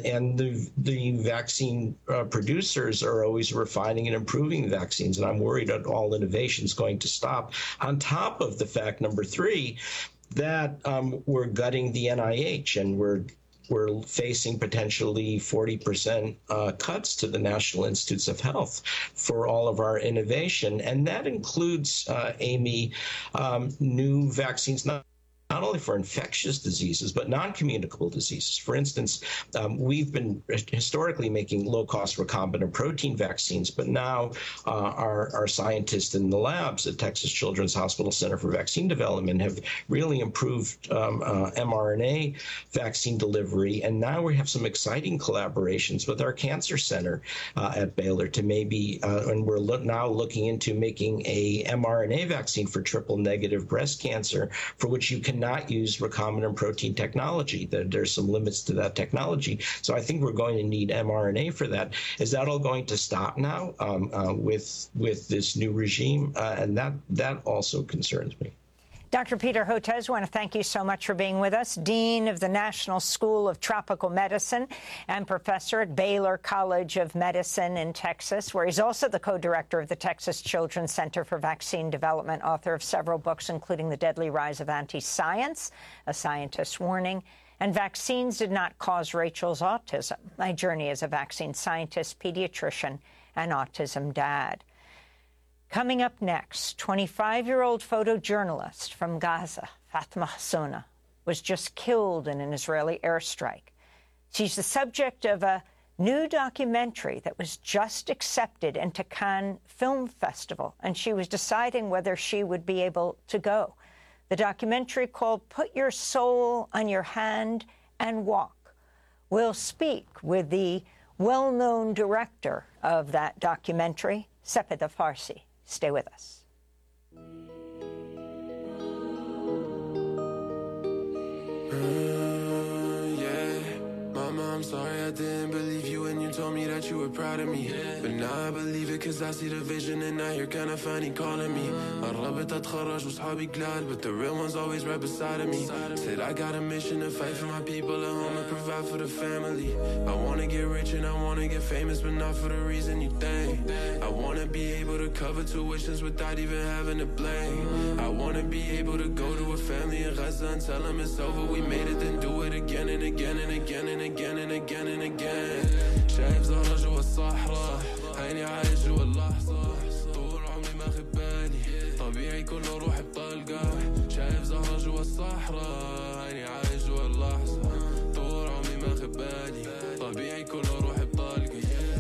[SPEAKER 5] the vaccine producers are always refining and improving vaccines, and I'm worried that all innovation is going to stop. On top of the fact, number three, that we're gutting the NIH, and we're facing potentially 40% cuts to the National Institutes of Health for all of our innovation. And that includes, Amy, new vaccines, not only for infectious diseases, but non-communicable diseases. For instance, we've been historically making low-cost recombinant protein vaccines, but now our scientists in the labs at Texas Children's Hospital Center for Vaccine Development have really improved mRNA vaccine delivery, and now we have some exciting collaborations with our cancer center at Baylor to maybe, and we're now looking into making a mRNA vaccine for triple-negative breast cancer, for which you can not use recombinant protein technology. There's some limits to that technology. So I think we're going to need mRNA for that. Is that all going to stop now with this new regime? And that also concerns me.
[SPEAKER 2] Dr. Peter Hotez, I want to thank you so much for being with us, Dean of the National School of Tropical Medicine and professor at Baylor College of Medicine in Texas, where he's also the co-director of the Texas Children's Center for Vaccine Development, author of several books, including The Deadly Rise of Anti-Science, A Scientist's Warning, and Vaccines Did Not Cause Rachel's Autism, My Journey as a Vaccine Scientist, Pediatrician, and Autism Dad. Coming up next, 25-year-old photojournalist from Gaza, Fatma Hassouna, was just killed in an Israeli airstrike. She's the subject of a new documentary that was just accepted into Cannes Film Festival, and she was deciding whether she would be able to go. The documentary, called Put Your Soul on Your Hand and Walk, will speak with the well-known director of that documentary, Sepeda Farsi. Stay with us.
[SPEAKER 13] Mama, I'm sorry I didn't believe you when you told me that you were proud of me. But now I believe it cause I see the vision and now you're kinda funny calling me. قربت اتخرج وصحابي glad, but the real ones always right beside of me. Said I got a mission to fight for my people at home and provide for the family. I wanna get rich and I wanna get famous, but not for the reason you think. I wanna be able to cover tuitions without even having to blame. I wanna be able to go to a family in Gaza and tell them it's over, we made it, then do it again and again and again and again and again and again. شايف زهرة جوا الصحراء، عيني عايش جوا اللحظة، طول عمري ماخد بالي، طبيعي كله روح بطلقة. شايف زهرة جوا الصحراء، عيني عايش جوا اللحظة، طول عمري ماخد بالي، طبيعي كله روح بطلقة.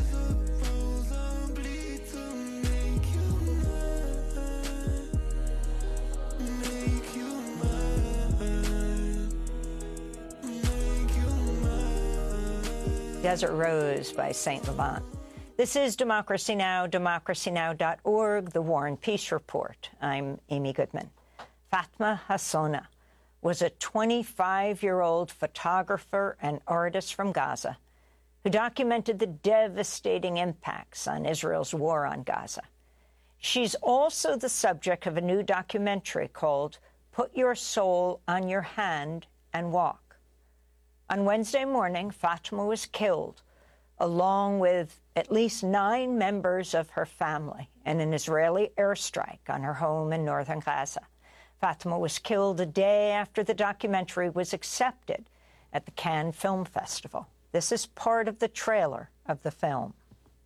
[SPEAKER 2] Desert Rose by St. Laurent. This is Democracy Now!, democracynow.org, The War and Peace Report. I'm Amy Goodman. Fatma Hassouna was a 25-year-old photographer and artist from Gaza who documented the devastating impacts on Israel's war on Gaza. She's also the subject of a new documentary called Put Your Soul on Your Hand and Walk. On Wednesday morning, Fatma was killed, along with at least 9 members of her family, in an Israeli airstrike on her home in northern Gaza. Fatima was killed a day after the documentary was accepted at the Cannes Film Festival. This is part of the trailer of the film.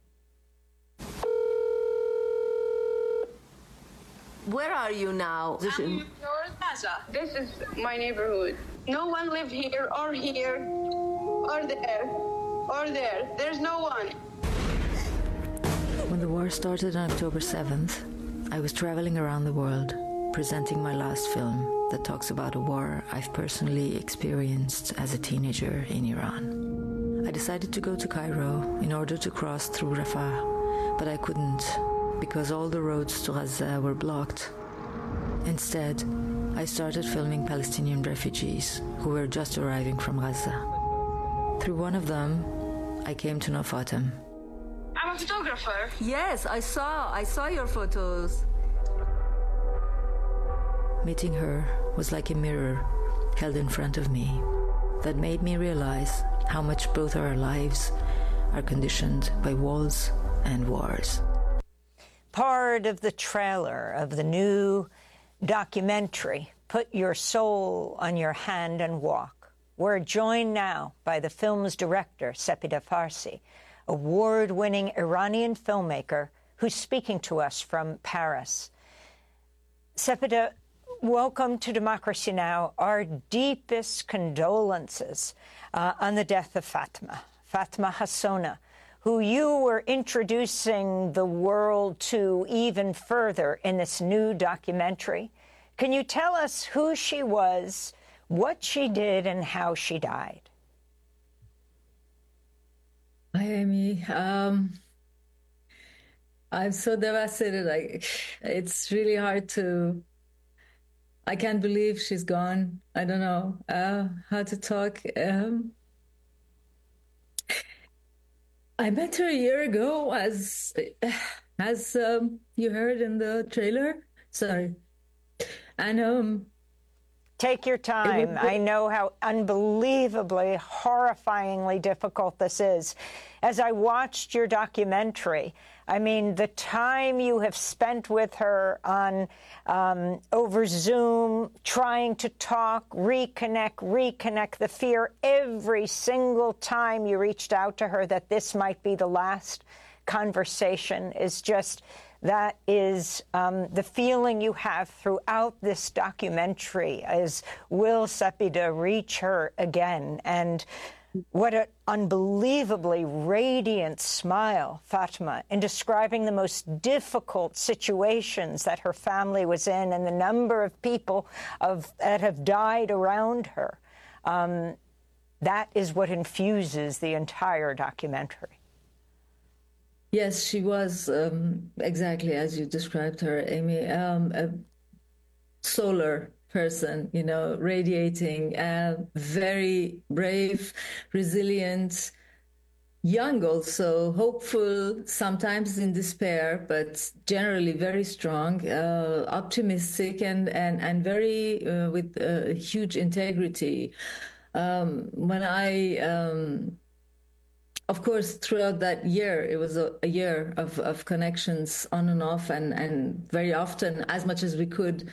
[SPEAKER 3] Where are you now?
[SPEAKER 4] I'm in North Plaza. This is my neighborhood. No one live here or here or there or there. There's no one.
[SPEAKER 14] When the war started on October 7th, I was traveling around the world, presenting my last film that talks about a war I've personally experienced as a teenager in Iran. I decided to go to Cairo in order to cross through Rafah, but I couldn't because all the roads to Gaza were blocked. Instead, I started filming Palestinian refugees who were just arriving from Gaza. Through one of them, I came to know Fatem.
[SPEAKER 4] I'm a photographer.
[SPEAKER 3] Yes, I saw your photos.
[SPEAKER 14] Meeting her was like a mirror held in front of me that made me realize how much both our lives are conditioned by walls and wars.
[SPEAKER 2] Part of the trailer of the new documentary, Put Your Soul on Your Hand and Walk. We're joined now by the film's director, Sepideh Farsi, award-winning Iranian filmmaker who's speaking to us from Paris. Sepideh, welcome to Democracy Now! Our deepest condolences on the death of Fatima Hassona, who you were introducing the world to even further in this new documentary. Can you tell us who she was, what she did, and how she died?
[SPEAKER 15] Hi, Amy. I'm so devastated. It's really hard to... I can't believe she's gone. I don't know how to talk. I met her a year ago, as you heard in the trailer. Sorry. And
[SPEAKER 2] take your time. I know how unbelievably, horrifyingly difficult this is. As I watched your documentary, I mean, the time you have spent with her on over Zoom, trying to talk, reconnect, the fear every single time you reached out to her that this might be the last conversation is just, that is the feeling you have throughout this documentary is, will Sepideh reach her again? And what an unbelievably radiant smile, Fatima, in describing the most difficult situations that her family was in and the number of people that have died around her. That is what infuses the entire documentary.
[SPEAKER 15] Yes, she was exactly as you described her, Amy, a solar person, radiating, very brave, resilient, young also, hopeful, sometimes in despair, but generally very strong, optimistic, and very with huge integrity. When I... Of course, throughout that year, it was a year of connections on and off, and very often, as much as we could.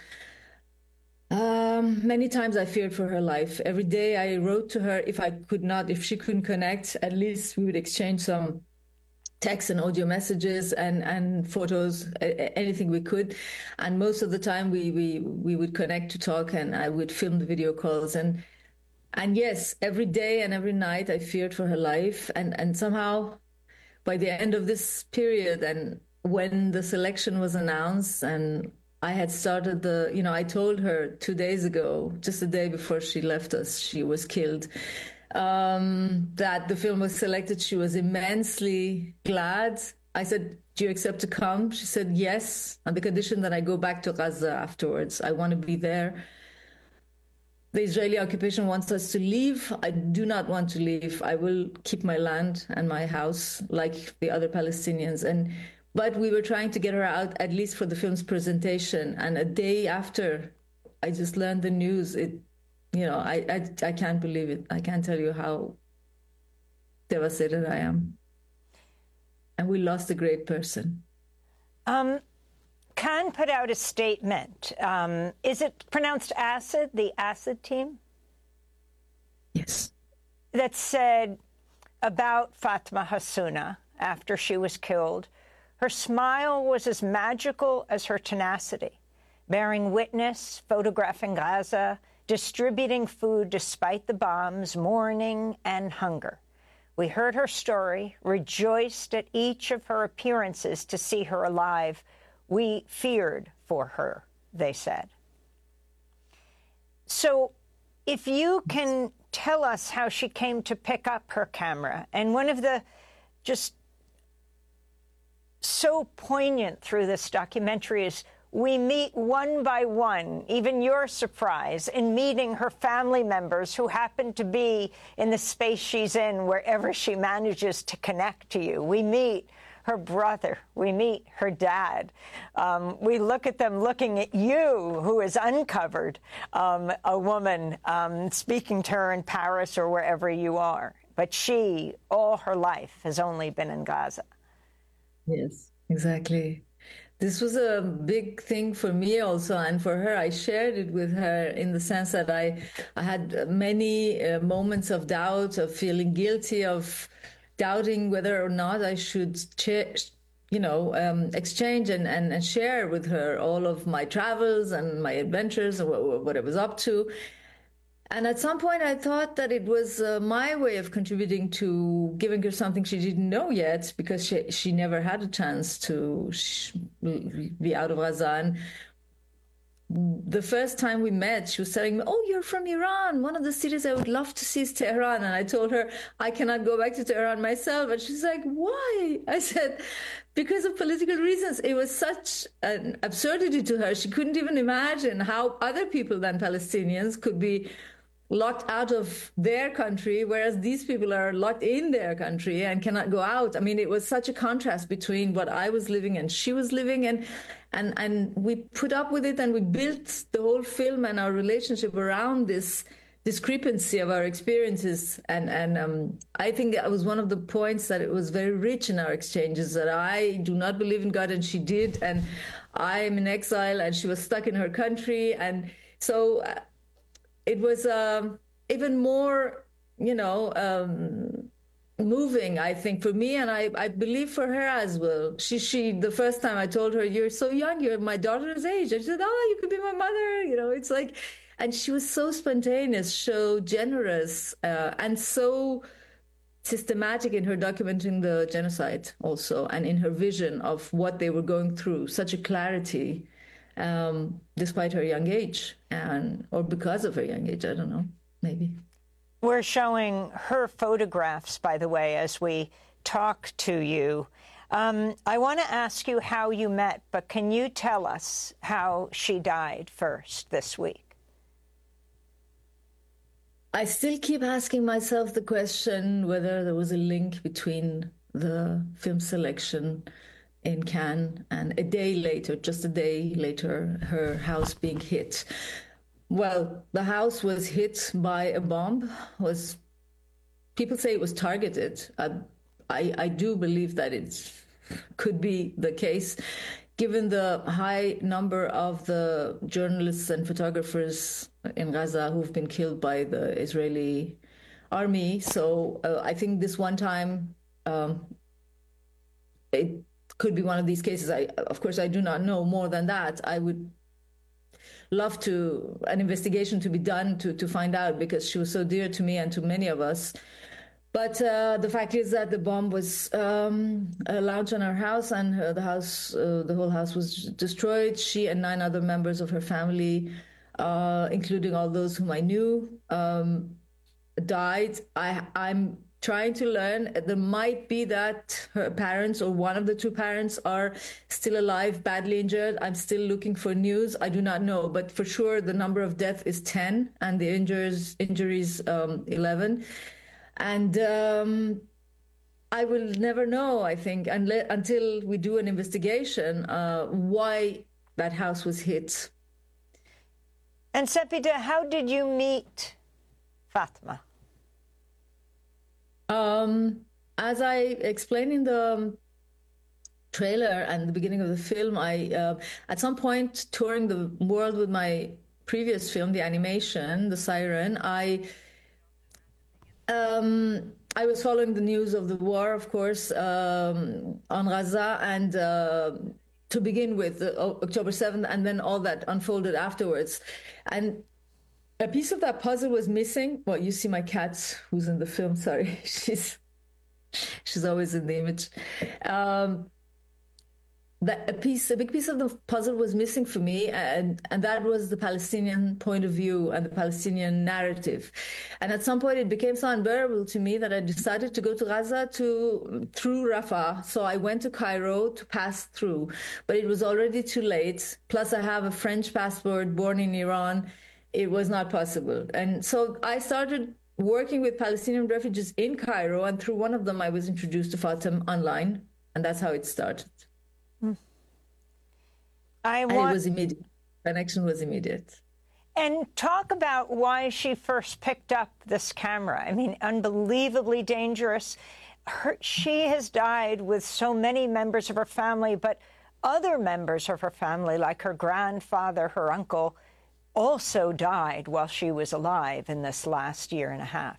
[SPEAKER 15] Many times I feared for her life. Every day I wrote to her if she couldn't connect, at least we would exchange some text and audio messages and photos, anything we could. And most of the time we would connect to talk, and I would film the video calls. And yes, every day and every night I feared for her life. And somehow by the end of this period, and when the selection was announced and I had started I told her 2 days ago, just the day before she left us, she was killed, that the film was selected. She was immensely glad. I said, do you accept to come? She said, yes, on the condition that I go back to Gaza afterwards. I want to be there. The Israeli occupation wants us to leave. I do not want to leave. I will keep my land and my house like the other Palestinians. But we were trying to get her out, at least for the film's presentation. And a day after I just learned the news, I can't believe it. I can't tell you how devastated I am. And we lost a great person.
[SPEAKER 2] Cannes put out a statement. Is it pronounced ASID, the ASID team?
[SPEAKER 15] Yes.
[SPEAKER 2] That said about Fatma Hassouna after she was killed, her smile was as magical as her tenacity, bearing witness, photographing Gaza, distributing food despite the bombs, mourning, and hunger. We heard her story, rejoiced at each of her appearances to see her alive. We feared for her, they said. So if you can tell us how she came to pick up her camera, and one of the just so poignant through this documentary is we meet one by one, even your surprise, in meeting her family members who happen to be in the space she's in wherever she manages to connect to you. We meet her brother. We meet her dad. We look at them looking at you, who has uncovered a woman speaking to her in Paris or wherever you are. But she, all her life, has only been in Gaza.
[SPEAKER 15] Yes, exactly. This was a big thing for me also, and for her. I shared it with her in the sense that I had many moments of doubt, of feeling guilty, of doubting whether or not I should, exchange and share with her all of my travels and my adventures and what I was up to. And at some point, I thought that it was my way of contributing to giving her something she didn't know yet, because she never had a chance to be out of Gaza. And the first time we met, she was telling me, "Oh, you're from Iran. One of the cities I would love to see is Tehran." And I told her, "I cannot go back to Tehran myself." And she's like, "Why?" I said, "Because of political reasons." It was such an absurdity to her. She couldn't even imagine how other people than Palestinians could be locked out of their country, whereas these people are locked in their country and cannot go out. I mean, it was such a contrast between what I was living and she was living, and we put up with it, and we built the whole film and our relationship around this discrepancy of our experiences. And I think that was one of the points, that it was very rich in our exchanges, that I do not believe in God and she did, and I am in exile and she was stuck in her country. And so it was even more, moving, I think, for me, and I believe for her as well. She the first time I told her, "You're so young, you're my daughter's age," and she said, "Oh, you could be my mother." It's like, and she was so spontaneous, so generous, and so systematic in her documenting the genocide also, and in her vision of what they were going through, such a clarity. Despite her young age, or because of her young age, I don't know, maybe.
[SPEAKER 2] We're showing her photographs, by the way, as we talk to you. I want to ask you how you met, but can you tell us how she died first this week?
[SPEAKER 15] I still keep asking myself the question whether there was a link between the film selection in Cannes and just a day later, her house being hit. Well, the house was hit by a bomb. People say it was targeted. I do believe that it could be the case, given the high number of the journalists and photographers in Gaza who've been killed by the Israeli army. So I think this one time, it could be one of these cases. Of course, I do not know more than that. I would love an investigation to be done to find out, because she was so dear to me and to many of us. But the fact is that the bomb was launched on our house, and the whole house was destroyed. She and 9 other members of her family, including all those whom I knew, died. I'm trying to learn. There might be that her parents or one of the 2 parents are still alive, badly injured. I'm still looking for news. I do not know, but for sure the number of deaths is 10 and the injuries 11. And I will never know, I think, until we do an investigation, why that house was hit.
[SPEAKER 2] And Sepideh, how did you meet Fatma?
[SPEAKER 15] As I explained in the trailer and the beginning of the film, I at some point touring the world with my previous film, the animation, The Siren, I was following the news of the war, of course, on Gaza, and to begin with, October 7th, and then all that unfolded afterwards. And a piece of that puzzle was missing. Well, you see my cat, who's in the film, sorry. She's always in the image. A big piece of the puzzle was missing for me, and that was the Palestinian point of view and the Palestinian narrative. And at some point, it became so unbearable to me that I decided to go to Gaza through Rafah. So I went to Cairo to pass through, but it was already too late. Plus, I have a French passport, born in Iran. It was not possible. And so I started working with Palestinian refugees in Cairo, and through one of them, I was introduced to Fatem online, and that's how it started. And it was immediate. Connection was immediate.
[SPEAKER 2] And talk about why she first picked up this camera. I mean, unbelievably dangerous. She has died with so many members of her family, but other members of her family, like her grandfather, her uncle, also died while she was alive in this last year and a half.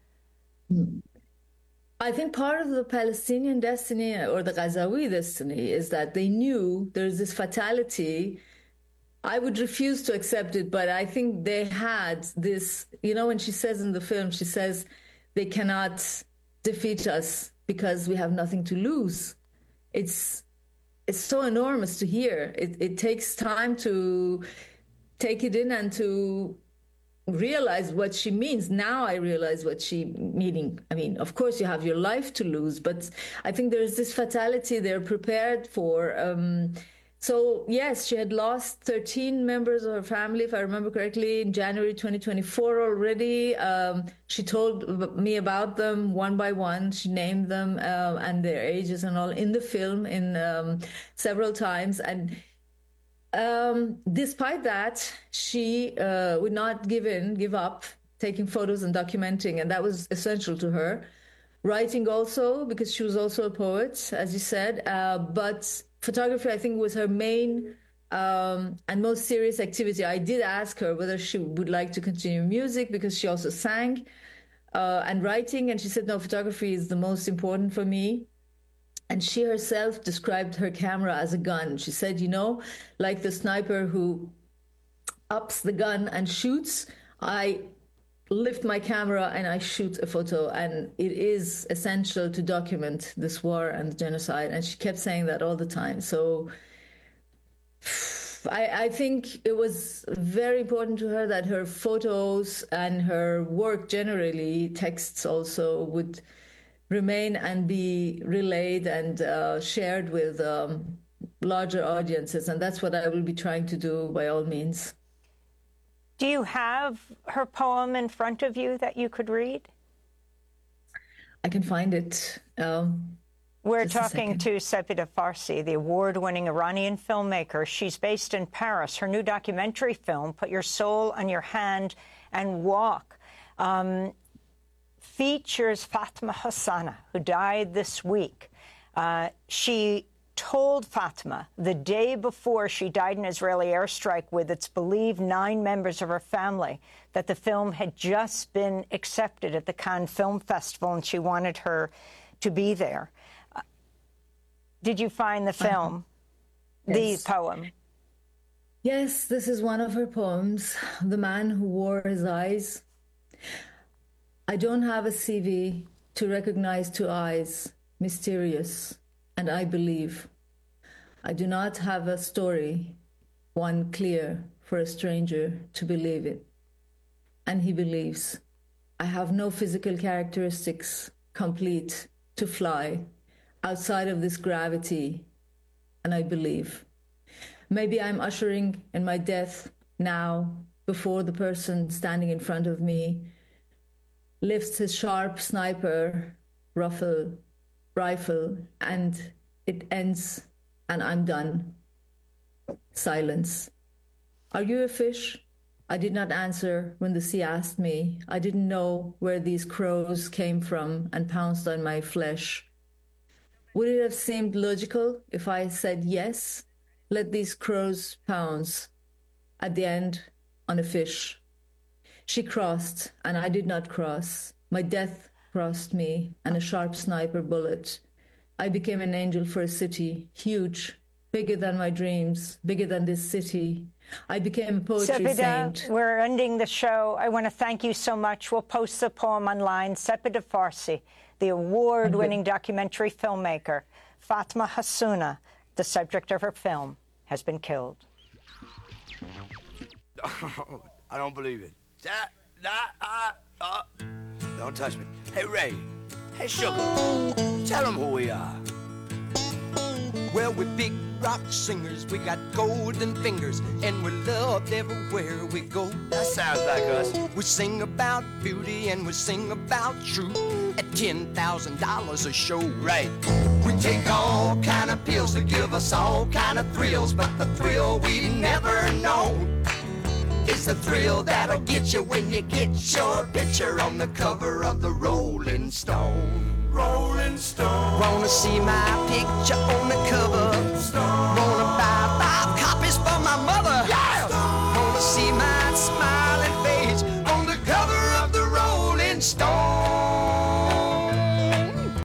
[SPEAKER 15] I think part of the Palestinian destiny or the Gazawi destiny is that they knew there's this fatality. I would refuse to accept it, but I think they had this, when she says in the film, she says, they cannot defeat us because we have nothing to lose. It's so enormous to hear. It takes time to take it in and to realize what she means. Now I realize what she meaning. I mean, of course you have your life to lose, but I think there's this fatality they're prepared for. So yes, she had lost 13 members of her family, if I remember correctly, in January 2024 already. She told me about them one by one. She named them and their ages and all in the film in several times. And despite that, she would not give up taking photos and documenting, and that was essential to her. Writing also, because she was also a poet, as you said, but photography, I think, was her main and most serious activity. I did ask her whether she would like to continue music, because she also sang and writing, and she said, no, photography is the most important for me. And she herself described her camera as a gun. She said, like the sniper who ups the gun and shoots, I lift my camera and I shoot a photo. And it is essential to document this war and the genocide. And she kept saying that all the time. So I think it was very important to her that her photos and her work generally, texts also, would remain and be relayed and shared with larger audiences. And that's what I will be trying to do by all means.
[SPEAKER 2] Do you have her poem in front of you that you could read?
[SPEAKER 15] I can find it.
[SPEAKER 2] We're talking to Sapida Farsi, the award-winning Iranian filmmaker. She's based in Paris. Her new documentary film, Put Your Soul on Your Hand and Walk, features Fatma Hossana, who died this week. She told Fatma the day before she died in an Israeli airstrike with, it's believed, 9 members of her family, that the film had just been accepted at the Cannes Film Festival, and she wanted her to be there. Did you find the film,
[SPEAKER 15] Yes.
[SPEAKER 2] the poem?
[SPEAKER 15] Yes, this is one of her poems, The Man Who Wore His Eyes. I don't have a CV to recognize 2 eyes, mysterious, and I believe. I do not have a story, one clear for a stranger to believe it. And he believes. I have no physical characteristics complete to fly outside of this gravity, and I believe. Maybe I'm ushering in my death now before the person standing in front of me lifts his sharp sniper rifle, and it ends, and I'm done. Silence. Are you a fish? I did not answer when the sea asked me. I didn't know where these crows came from and pounced on my flesh. Would it have seemed logical if I said yes? Let these crows pounce at the end on a fish. She crossed, and I did not cross. My death crossed me, and a sharp sniper bullet. I became an angel for a city, huge, bigger than my dreams, bigger than this city. I became a poetry saint.
[SPEAKER 2] We're ending the show. I want to thank you so much. We'll post the poem online. Sepida Farsi, the award-winning documentary filmmaker, Fatma Hassouna, the subject of her film, has been killed.
[SPEAKER 16] I don't believe it. Don't touch me. Hey, Ray. Hey, Sugar. Tell them who we are.
[SPEAKER 17] Well, we're big rock singers. We got golden fingers, and we're loved everywhere we go.
[SPEAKER 16] That sounds like us.
[SPEAKER 17] We sing about beauty, and we sing about truth at $10,000 a show.
[SPEAKER 16] Right.
[SPEAKER 17] We take all kind of pills to give us all kind of thrills, but the thrill we never known is the thrill that'll get you when you get your picture on the cover of the Rolling Stone.
[SPEAKER 16] Rolling Stone.
[SPEAKER 17] Wanna see my picture on the